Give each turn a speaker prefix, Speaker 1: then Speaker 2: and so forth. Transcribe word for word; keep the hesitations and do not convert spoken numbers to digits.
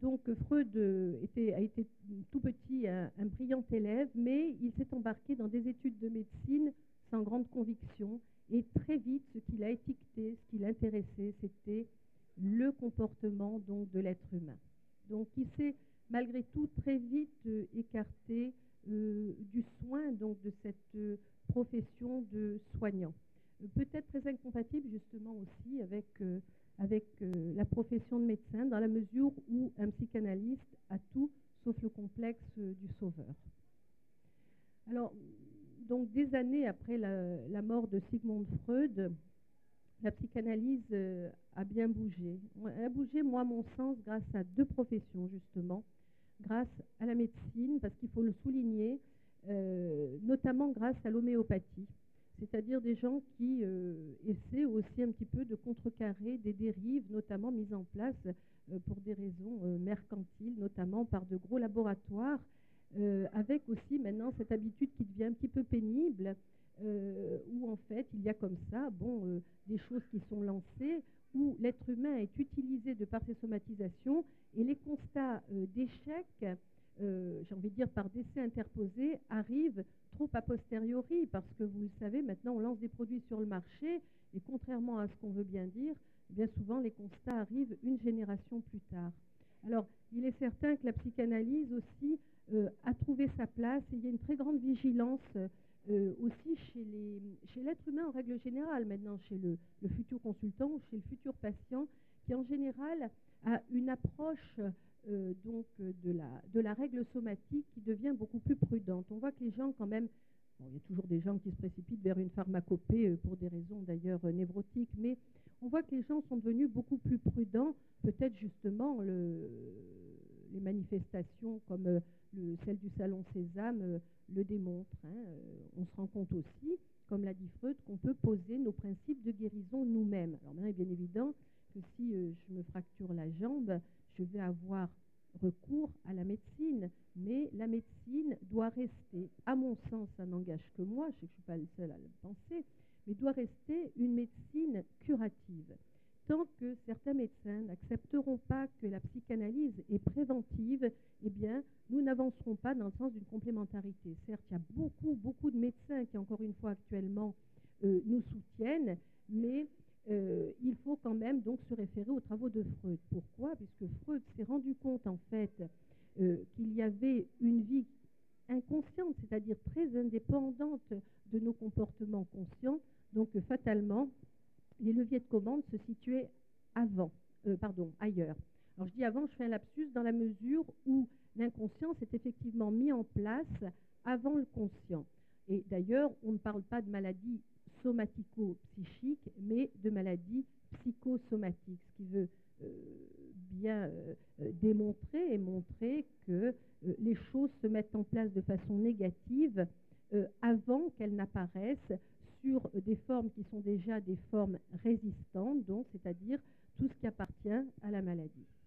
Speaker 1: donc Freud était, a été tout petit un, un brillant élève, mais il s'est embarqué dans des études de médecine sans grande conviction. Et très vite, ce qui l'a étiqueté, ce qui l'intéressait, c'était le comportement donc de l'être humain. Donc il s'est malgré tout très vite euh, écarté euh, du soin donc de cette euh, profession de soignant. Euh, peut-être très incompatible justement aussi avec, euh, avec euh, la profession de médecin, dans la mesure où un psychanalyste a tout sauf le complexe euh, du sauveur. Alors, donc des années après la, la mort de Sigmund Freud, la psychanalyse euh, a bien bougé. Elle a bougé, moi, à mon sens, grâce à deux professions, justement. Grâce à la médecine, parce qu'il faut le souligner, euh, notamment grâce à l'homéopathie. C'est-à-dire des gens qui euh, essaient aussi un petit peu de contrecarrer des dérives, notamment mises en place euh, pour des raisons euh, mercantiles, notamment par de gros laboratoires, euh, avec aussi maintenant cette habitude qui devient un petit peu pénible, euh, où en fait il y a comme ça bon, euh, des choses qui sont lancées, où l'être humain est utilisé de par ses somatisations, et les constats euh, d'échec, euh, j'ai envie de dire par décès interposé, arrivent trop a posteriori, parce que vous le savez, maintenant on lance des produits sur le marché, et contrairement à ce qu'on veut bien dire, bien souvent les constats arrivent une génération plus tard. Alors, il est certain que la psychanalyse aussi euh, a trouvé sa place, et il y a une très grande vigilance euh, aussi chez, les, chez l'être humain en règle générale, maintenant chez le, le futur consultant ou chez le futur patient, qui en général a une approche euh, donc de la, de la règle somatique qui devient beaucoup plus prudente. On voit que les gens quand même, bon, il y a toujours des gens qui se précipitent vers une pharmacopée euh, pour des raisons d'ailleurs euh, névrotiques, mais on voit que les gens sont devenus beaucoup plus prudents, peut-être justement le, les manifestations comme euh, le, celle du Salon Sésame euh, le démontrent. Hein. Euh, on se rend compte aussi, comme l'a dit Freud, qu'on peut poser nos principes de guérison nous-mêmes. Alors maintenant, il est bien évident que si euh, je me fracture la jambe, je vais avoir recours à la médecine, mais la médecine doit rester, à mon sens, ça n'engage que moi, je sais que je ne suis pas le seul à le penser, mais doit rester une médecine curative. Tant que certains médecins n'accepteront pas que la psychanalyse est préventive, eh bien, nous n'avancerons pas dans le sens d'une complémentarité. Certes, il y a beaucoup, beaucoup de médecins qui, encore une fois, actuellement, euh, nous soutiennent, mais euh, il faut quand même donc se référer aux travaux de Freud. Pourquoi? Puisque Freud s'est rendu compte, en fait, euh, qu'il y avait une vie inconsciente, c'est-à-dire très indépendante de nos comportements conscients. Donc, euh, fatalement, les leviers de commande se situaient avant, euh, pardon, ailleurs. Alors je dis avant, je fais un lapsus dans la mesure où l'inconscient s'est effectivement mis en place avant le conscient. Et d'ailleurs, on ne parle pas de maladie somatico-psychique, mais de maladie psychosomatique, ce qui veut euh, bien euh, démontrer et montrer que euh, les choses se mettent en place de façon négative euh, avant qu'elles n'apparaissent sur des formes qui sont déjà des formes résistantes, donc c'est-à-dire tout ce qui appartient à la maladie.